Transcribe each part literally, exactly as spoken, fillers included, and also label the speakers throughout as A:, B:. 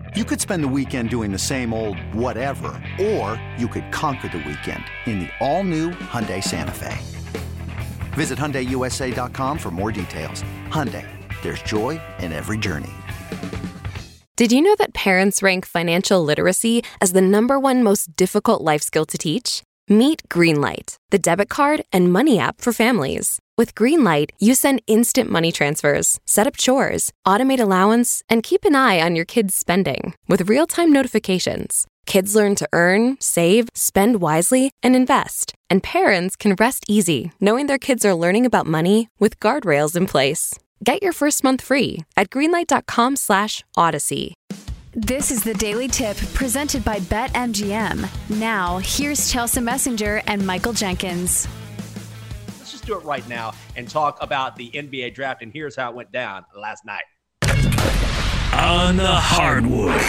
A: You could spend the weekend doing the same old whatever, or you could conquer the weekend in the all-new Hyundai Santa Fe. Visit Hyundai U S A dot com for more details. Hyundai, there's joy in every journey.
B: Did you know that parents rank financial literacy as the number one most difficult life skill to teach? Meet Greenlight, the debit card and money app for families. With Greenlight, you send instant money transfers, set up chores, automate allowance, and keep an eye on your kids' spending with real-time notifications. Kids learn to earn, save, spend wisely, and invest. And parents can rest easy knowing their kids are learning about money with guardrails in place. Get your first month free at greenlight.com slash odyssey.
C: This is the Daily Tip presented by BetMGM. Now, here's Chelsea Messenger and Michael Jenkins.
D: Let's just do it right now and talk about the N B A draft, and here's how it went down last night.
E: On the hardwood.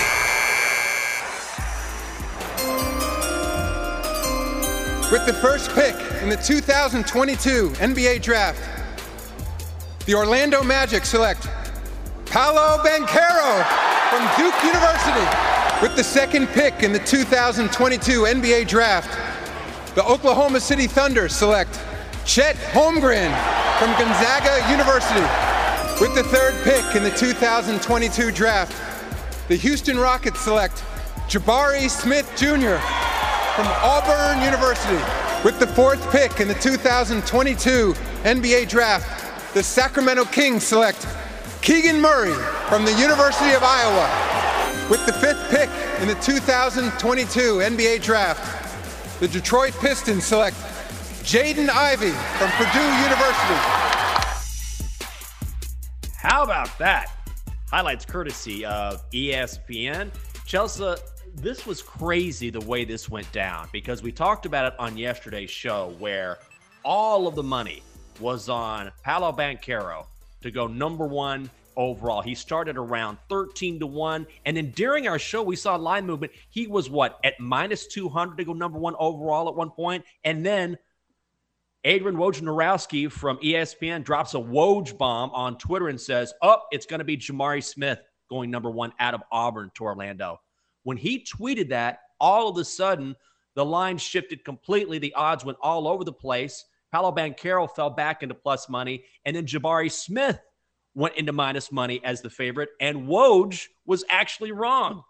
F: With the first pick in the two thousand twenty-two N B A draft, the Orlando Magic select Paolo Banchero from Duke University. With the second pick in the two thousand twenty-two N B A draft, the Oklahoma City Thunder select Chet Holmgren from Gonzaga University. With the third pick in the two thousand twenty-two draft, the Houston Rockets select Jabari Smith Junior from Auburn University. With the fourth pick in the two thousand twenty-two N B A draft, the Sacramento Kings select Keegan Murray from the University of Iowa. With the fifth pick in the two thousand twenty-two N B A draft, the Detroit Pistons select Jaden Ivey from Purdue University.
D: How about that? Highlights courtesy of E S P N. Chelsea, this was crazy the way this went down, because we talked about it on yesterday's show where all of the money was on Paolo Banchero to go number one overall. He started around thirteen to one. And then during our show, we saw line movement. He was what, at minus two hundred to go number one overall at one point. And then Adrian Wojnarowski from E S P N drops a Woj bomb on Twitter and says, oh, it's going to be Jamari Smith going number one out of Auburn to Orlando. When he tweeted that, all of a sudden, the line shifted completely. The odds went all over the place. Paolo Banchero fell back into plus money, and then Jabari Smith went into minus money as the favorite, and Woj was actually wrong.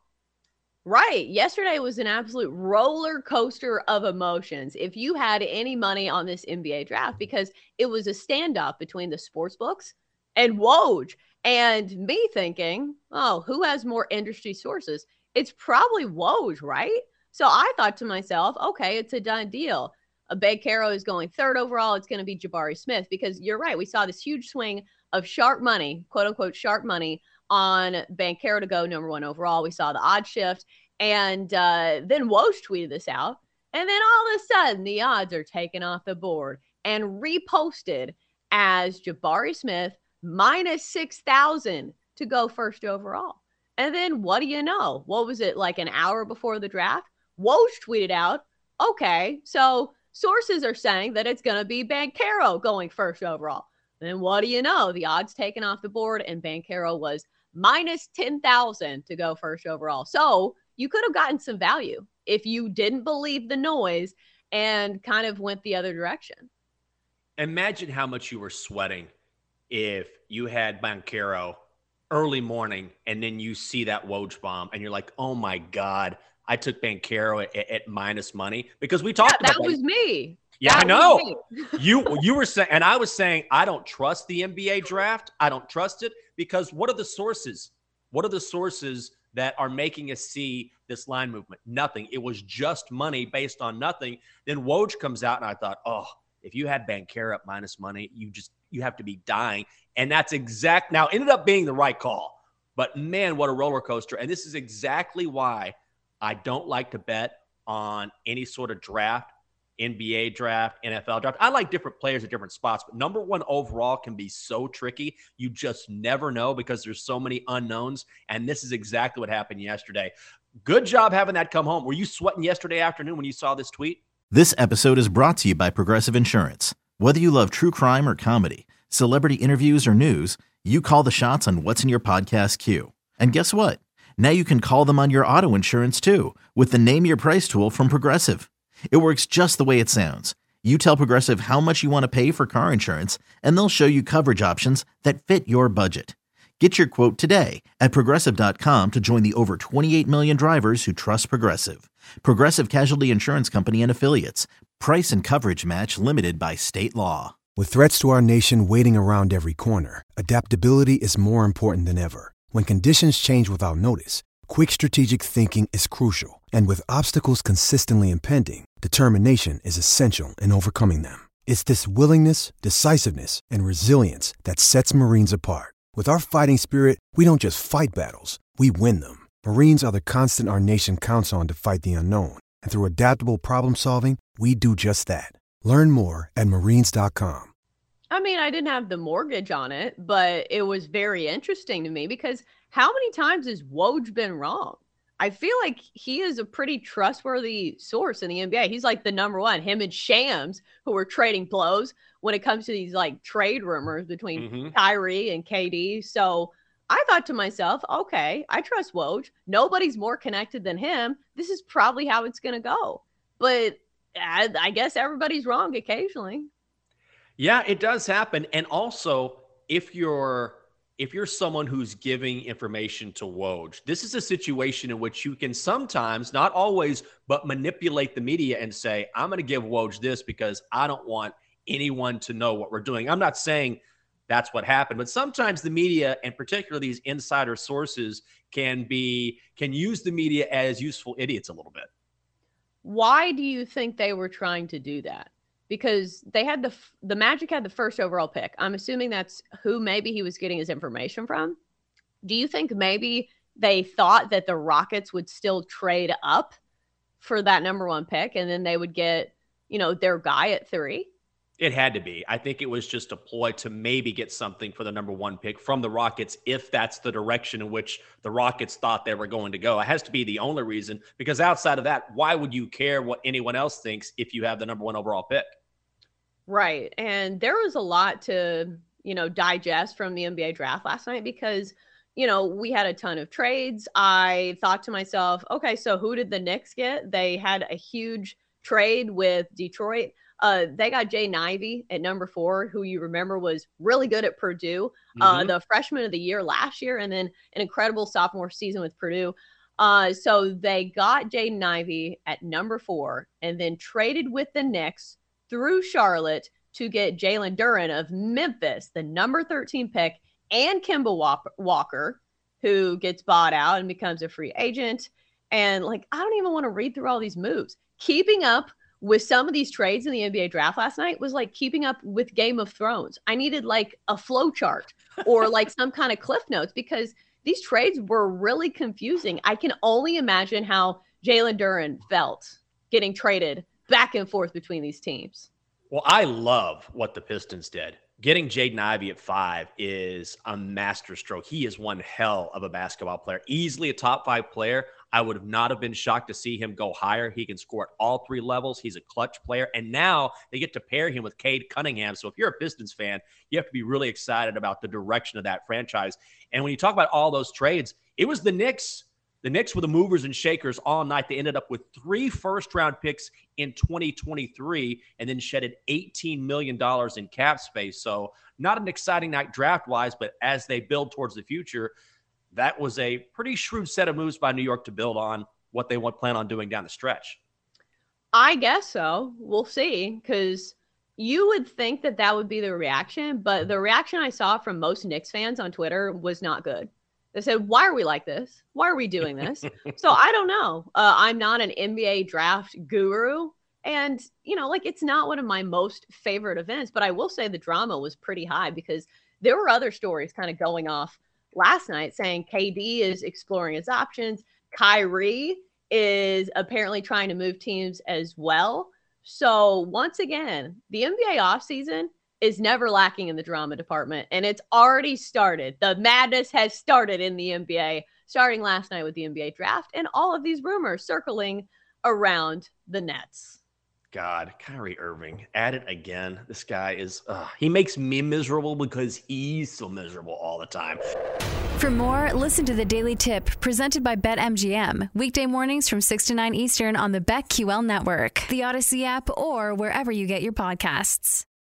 G: Right. Yesterday was an absolute roller coaster of emotions if you had any money on this N B A draft, because it was a standoff between the sports books and Woj, and me thinking, oh, who has more industry sources? It's probably Woj, right? So I thought to myself, okay, it's a done deal. A Banchero is going third overall. It's going to be Jabari Smith, because you're right. We saw this huge swing of sharp money, quote unquote, sharp money on Banchero to go number one overall. We saw the odd shift, and uh, then Woj tweeted this out. And then all of a sudden the odds are taken off the board and reposted as Jabari Smith minus six thousand to go first overall. And then what do you know? What was it, like an hour before the draft? Woj tweeted out, okay, so sources are saying that it's going to be Banchero going first overall. Then what do you know? The odds taken off the board, and Banchero was minus ten thousand to go first overall. So you could have gotten some value if you didn't believe the noise and kind of went the other direction.
D: Imagine how much you were sweating if you had Banchero early morning, and then you see that Woj bomb, and you're like, oh my God, I took Banchero at, at minus money, because we talked
G: yeah,
D: about
G: that. That was me.
D: Yeah,
G: that
D: I know. you you were saying, and I was saying, I don't trust the N B A draft. I don't trust it, because what are the sources? What are the sources that are making us see this line movement? Nothing. It was just money based on nothing. Then Woj comes out, and I thought, oh, if you had Banchero at minus money, you just you have to be dying. And that's exact. Now, ended up being the right call. But, man, what a roller coaster. And this is exactly why I don't like to bet on any sort of draft, N B A draft, N F L draft. I like different players at different spots. But number one overall can be so tricky. You just never know, because there's so many unknowns. And this is exactly what happened yesterday. Good job having that come home. Were you sweating yesterday afternoon when you saw this tweet?
H: This episode is brought to you by Progressive Insurance. Whether you love true crime or comedy, celebrity interviews or news, you call the shots on what's in your podcast queue. And guess what? Now you can call them on your auto insurance too with the Name Your Price tool from Progressive. It works just the way it sounds. You tell Progressive how much you want to pay for car insurance, and they'll show you coverage options that fit your budget. Get your quote today at Progressive dot com to join the over twenty-eight million drivers who trust Progressive. Progressive Casualty Insurance Company and Affiliates. Price and coverage match limited by state law.
I: With threats to our nation waiting around every corner, adaptability is more important than ever. When conditions change without notice, quick strategic thinking is crucial. And with obstacles consistently impending, determination is essential in overcoming them. It's this willingness, decisiveness, and resilience that sets Marines apart. With our fighting spirit, we don't just fight battles, we win them. Marines are the constant our nation counts on to fight the unknown. And through adaptable problem solving, we do just that. Learn more at marines dot com.
G: I mean, I didn't have the mortgage on it, but it was very interesting to me because how many times has Woj been wrong? I feel like he is a pretty trustworthy source in the N B A. He's like the number one, him and Shams, who are trading blows when it comes to these like trade rumors between mm-hmm. Kyrie and K D. So I thought to myself, okay, I trust Woj. Nobody's more connected than him. This is probably how it's going to go. But I, I guess everybody's wrong occasionally.
D: Yeah, it does happen. And also, if you're if you're someone who's giving information to Woj, this is a situation in which you can sometimes, not always, but manipulate the media and say, I'm going to give Woj this because I don't want anyone to know what we're doing. I'm not saying that's what happened, but sometimes the media, and particularly these insider sources, can be can use the media as useful idiots a little bit.
G: Why do you think they were trying to do that? Because they had the the Magic had the first overall pick. I'm assuming that's who maybe he was getting his information from. Do you think maybe they thought that the Rockets would still trade up for that number one pick and then they would get, you know, their guy at three?
D: It had to be. I think it was just a ploy to maybe get something for the number one pick from the Rockets if that's the direction in which the Rockets thought they were going to go. It has to be the only reason, because outside of that, why would you care what anyone else thinks if you have the number one overall pick?
G: Right. And there was a lot to, you know, digest from the N B A draft last night because, you know, we had a ton of trades. I thought to myself, okay, so who did the Knicks get? They had a huge trade with Detroit. Uh, they got Jaden Ivey at number four, who you remember was really good at Purdue, mm-hmm. uh, the freshman of the year last year, and then an incredible sophomore season with Purdue. Uh, so they got Jaden Ivey at number four and then traded with the Knicks through Charlotte to get Jalen Duren of Memphis, the number thirteen pick, and Kemba Walker, who gets bought out and becomes a free agent. And like, I don't even want to read through all these moves. Keeping up with some of these trades in the N B A draft last night was like keeping up with Game of Thrones. I needed like a flow chart or like some kind of cliff notes because these trades were really confusing. I can only imagine how Jalen Duren felt getting traded back and forth between these teams.
D: Well, I love what the Pistons did. Getting Jaden Ivey at five is a masterstroke. He is one hell of a basketball player. Easily a top five player. I would have not have been shocked to see him go higher. He can score at all three levels. He's a clutch player. And now they get to pair him with Cade Cunningham. So if you're a Pistons fan, you have to be really excited about the direction of that franchise. And when you talk about all those trades, it was the Knicks. The Knicks were the movers and shakers all night. They ended up with three first-round picks in twenty twenty-three and then shedded eighteen million dollars in cap space. So not an exciting night draft-wise, but as they build towards the future, that was a pretty shrewd set of moves by New York to build on what they want plan on doing down the stretch.
G: I guess so. We'll see, because you would think that that would be the reaction, but the reaction I saw from most Knicks fans on Twitter was not good. They said, why are we like this? Why are we doing this? So I don't know. Uh, I'm not an N B A draft guru. And, you know, like it's not one of my most favorite events, but I will say the drama was pretty high because there were other stories kind of going off last night saying K D is exploring his options. Kyrie is apparently trying to move teams as well. So once again, the N B A offseason is never lacking in the drama department, and it's already started. The madness has started in the N B A, starting last night with the N B A draft and all of these rumors circling around the Nets.
D: God, Kyrie Irving, at it again. This guy is, uh, he makes me miserable because he's so miserable all the time.
C: For more, listen to The Daily Tip presented by BetMGM. Weekday mornings from six to nine Eastern on the BetQL network, the Odyssey app, or wherever you get your podcasts.